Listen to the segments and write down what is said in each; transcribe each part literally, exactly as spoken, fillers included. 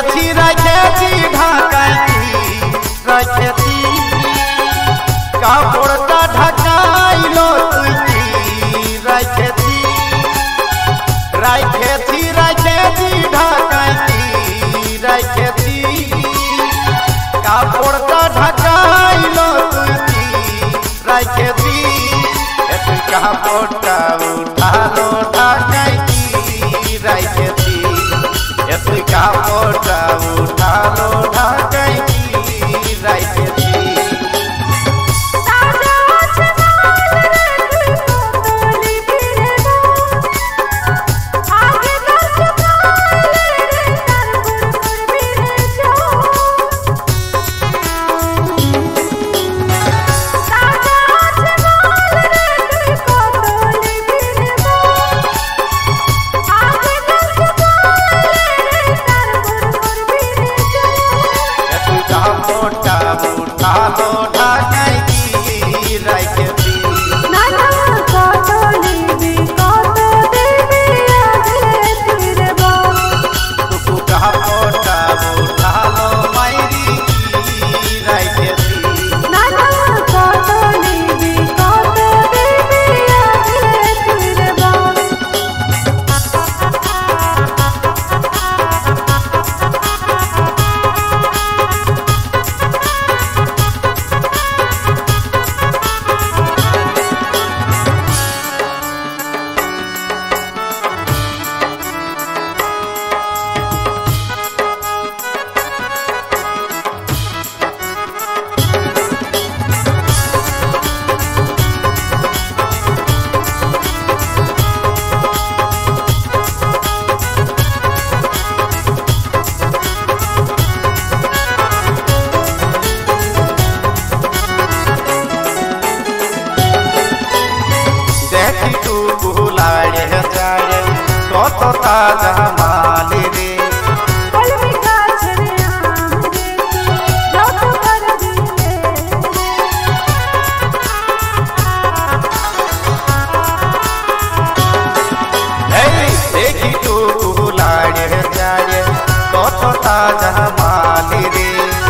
রাখেছি রাখেছি ঢাকাইছি রাখেছি কাপড়টা ঢাকাইল তুই কি রাখেছি রাখেছি রাখেছি ঢাকাইছি রাখেছি কাপড়টা ঢাকাইল তুই কি রাখেছি তুই কাপড়টা উঠালো ঢাকাইছি রাখেছি তুই কাপড়টা উঠালো ঢাকাইছি রাখেছি উঠালো ঢাকাইছি রাখেছি কাপড়টা উঠালো মাইরি রাখেছি কত তাজা মালি রে দেখি তু লাড়ে যাড়ে কত তাজা মালি রে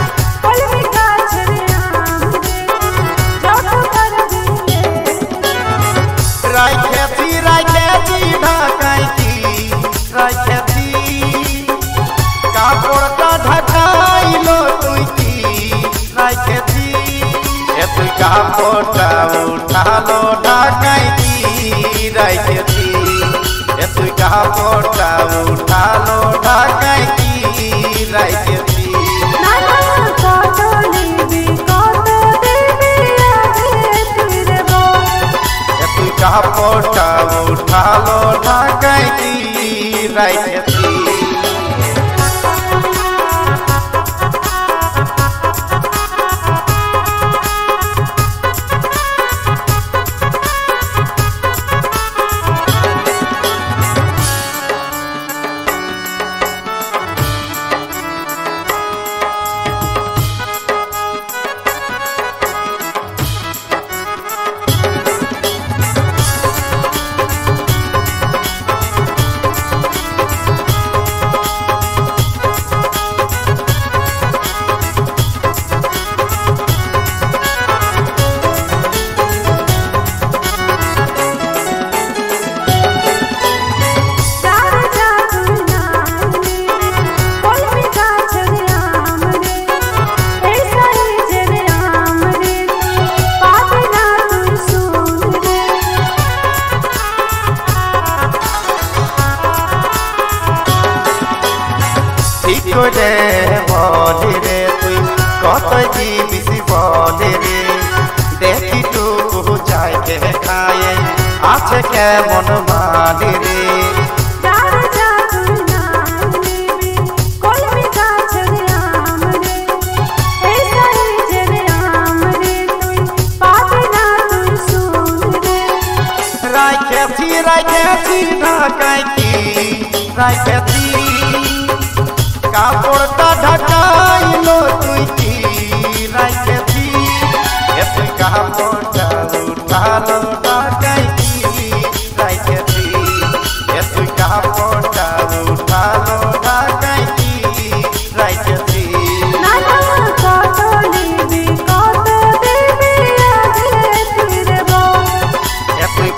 রাখেছি রাখেছি ঢাকাইছি রাখেছি কাপড়টা ঢাকাইল তুই কি রাখেছি তুই কাপড়টা উঠালো ঢাকাইছি রাখেছি তুই কাপড়টা উঠালো ঢাকাইছি রাখেছি তুই কাপড়টা উঠালো ঢাকাইছি রাখেছি রে বলি রে তুই কত জিবিসি বলি রে দেখি তু যাইতে খায়ে আছে কেমন মালি রে রাখেছি রাখেছি ঢাকাইছি রাখেছি কাপড়টা ঢাকাইল তুই কি রাখেছি তুই কাপড়টা উঠালো ঢাকাইছি রাখেছি তুই কাপড়টা উঠালো ঢাকাইছি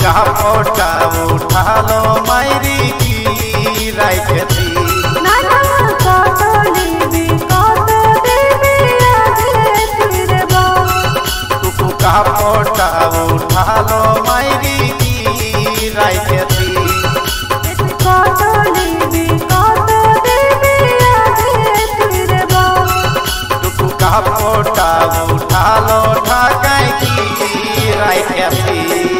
का फोटा उठा लो मायरी की राइखती नाना कतो लीबी कतो देवी आगे फिर बा टुकु का फोटा उठा लो मायरी की राइखती कतो लीबी कतो देवी आगे फिर बा टुकु का फोटा उठा लो ढाकाई की राइखती।